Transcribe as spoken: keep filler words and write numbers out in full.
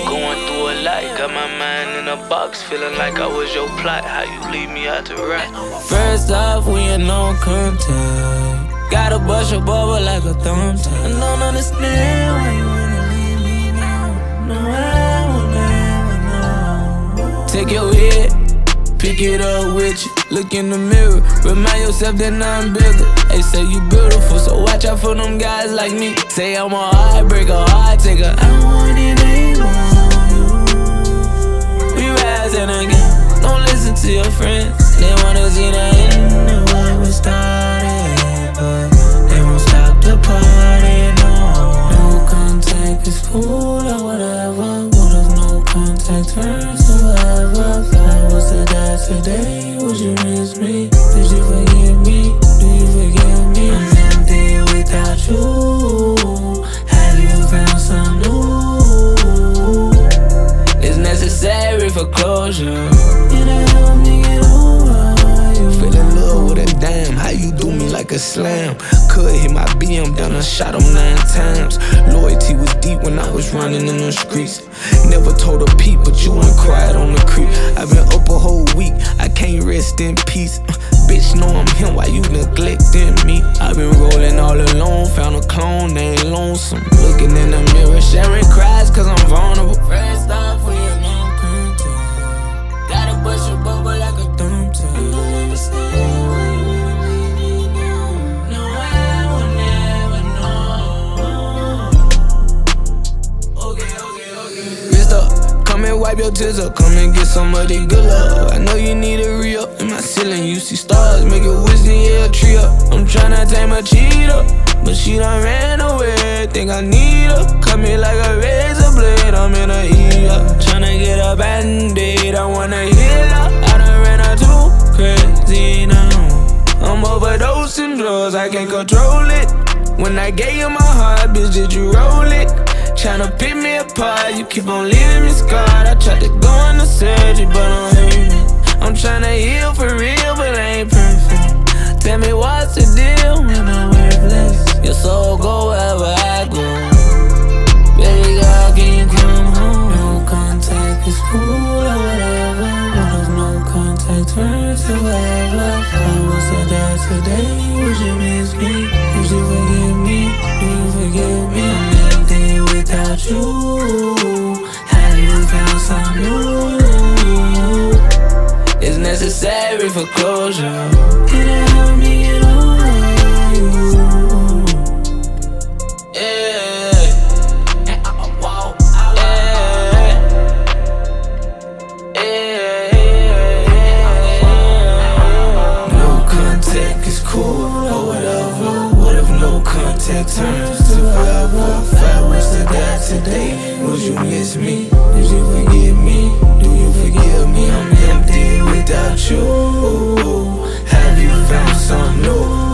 Going through a lot, got my mind in a box, feeling like I was your plot. How you leave me out to rot? First off, we ain't no contact. Gotta bust your bubble like a thumbtack. I don't understand why you wanna leave me now. No, I will never know. Take your head, pick it up with you. Look in the mirror, remind yourself that I'm bigger. They say you beautiful, so watch out for them guys like me. Say I'm a heartbreaker, heart taker. I want it, they want you. We rising again. Don't listen to your friends. They wanna see the end of what we started, but they won't stop the party, no. No contact is cool or whatever. What if no contact turns to whatever? If I was to die today, would you miss me? Did you forgive me? Do you forgive me? I'm empty without you. Have you found some new? It's necessary for closure. It'll help me get over you. Fell in love with a dime, how you do me like a slam. Could hit my B M down and shot him nine times. Loyalty was deep when I was running in the streets. Never told a peep, but you ain't quiet on the creep. I've been up a whole week, I can't rest in peace. uh, Bitch, know I'm him, why you neglecting me? I've been rolling all alone, found a clone, they ain't lonesome. Looking in the mirror, sharing cries cause I'm vulnerable. First off, we ain't no contact. Gotta bust your bubble like a thumbtack. I don't understand why you wanna leave me now. No, I will never know. Okay, okay, okay. Wrist up, come and wipe your tears up, come and get some of the good love. I know you need a re-up, in my ceiling you see stars, make it whiskey, yeah, a tree up. I'm tryna tame a cheetah, but she done ran away, think I need her. Cut me like a razor blade, I'm in a E R. Tryna get a band-aid, I wanna heal her. I done ran her too crazy now. I'm overdosing drugs, I can't control it. When I gave you my heart, bitch, did you roll it? Tryna pick me apart, you keep on leaving me scarred. I tried to go into surgery, but I'm hurting. I'm tryna heal for real, but I ain't perfect. Tell me what's the deal when I'm worthless? Your soul go wherever I go. Baby girl, can you come home? No contact is cool or whatever. What if no contact turns to whatever? If I was to die today, would you miss me? Would you forgive me? Do you forgive me? I'm empty without you. Have you found some new? It's necessary for closure. It'll help me get over you. Yeah. And I walk out. Yeah. Yeah. No contact is cool or whatever. What if no contact turns to forever? If I was to die today, would you miss me? Did you forgive me? Do you forgive me? I'm empty without you. Have you found some new?